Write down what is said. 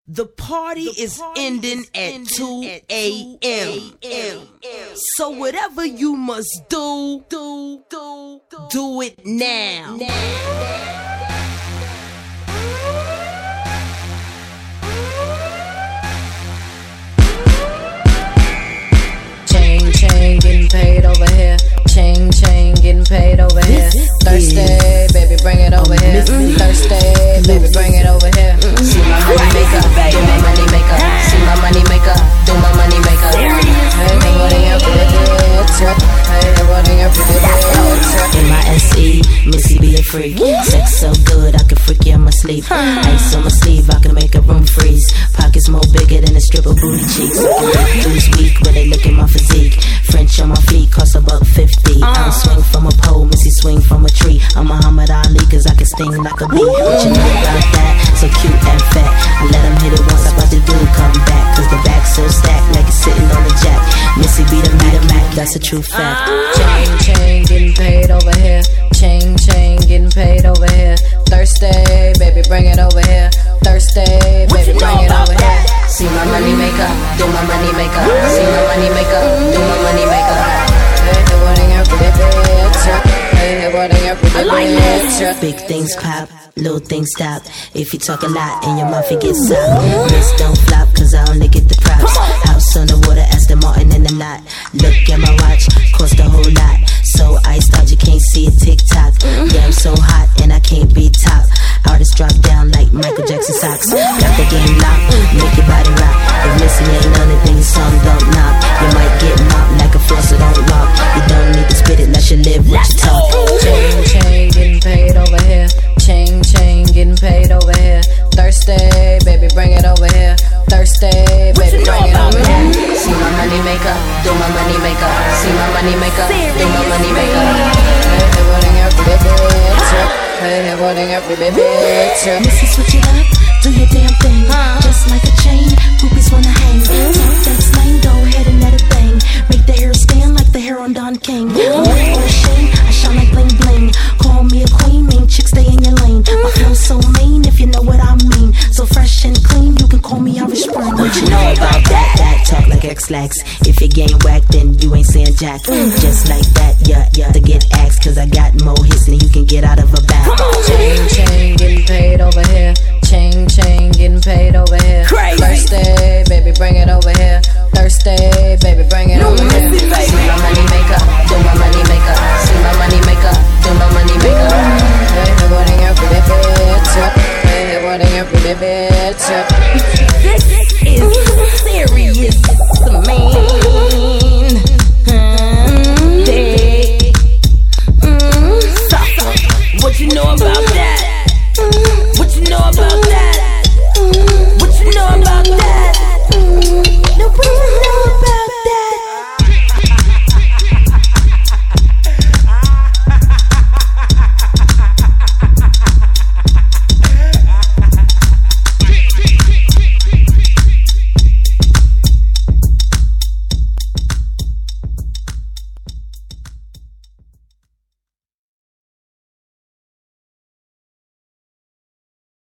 The party is ending at 2 a.m. So whatever you must do it now. Chain, getting paid over here. Chain, getting paid over here. Thursday, baby, bring it over here. Thursday, baby, bring it over here. See my money maker, do my money maker. See my money maker, do my money maker. Hey, everybody up with it. Hey, everybody up with it. M-I-S-E, Missy be a freak. Sex so good, I can freak you in my sleep. Ice on my sleeve, I can make a room freeze. Pockets more bigger than a strip of booty cheeks. Lose weak when they look at my physique. French on my feet cost $1.50. I don't swing from a pole, Missy swing from a tree. I'm Muhammad Ali cause I can sting like a bee. What you know about that? So cute and fat. I let him hit it once, I about to do come back. Cause the back's so stacked like it's sitting on the jack. Missy be the Mac, that's a true fact. Chain, getting paid over here. Chain, getting paid over here. Thursday, baby, bring it over here. Thursday, baby, bring it over here. See my money maker, do my money maker. See my money maker, do my money maker. Hey, everybody up with it. Hey, everybody up with it. Big things pop, little things stop. If you talk a lot and your mouth it gets soft. This don't flop cause I only get the props. House on the water, Aston Martin in the lot. Look at my watch, cost a whole lot. So iced out you can't see a TikTok. Yeah, I'm so hot and I can't be top. Artists drop down like Michael Jackson socks. Got the game locked, make your body rock. If Missy ain't none of things, some don't knock. You might get mopped like a floss, so don't walk. You don't need to spit it, let you live what you talk. Chain, getting paid over here. Chain, getting paid over here. Thursday, baby, bring it over here. Thursday, baby, bring it over here. See my money maker, do my money maker. See my money maker, do my money maker. Hey, everybody up with it. Hey, everybody up with it. Missy, switch it up, do your damn thing. Just like a chain, groupies wanna hang. Talk that slang, go ahead and let it bang. Make the hair stand like the hair on Don King. I'm not for a shame, I shine like bling bling. Call me a queen, mean chick, stay in your lane. My flow's so mean, if you know what I mean. So fresh and clean, you can call me Irish Spring. What you know about that? That talk like X-Lax. If you game whack, then you ain't saying jack. Just like that, yeah, to get axed. Cause I got more hits than you can get out of a bag. Chain, getting paid over here. Chain, getting paid over here. Thursday, baby, bring it over here. Thursday, baby, bring it over here. See my money maker, do my money maker. See my money maker, do my money maker. Hey, everybody up with it, bitch. Hey, everybody up with it, bitch. This is serious, man. What you know about that?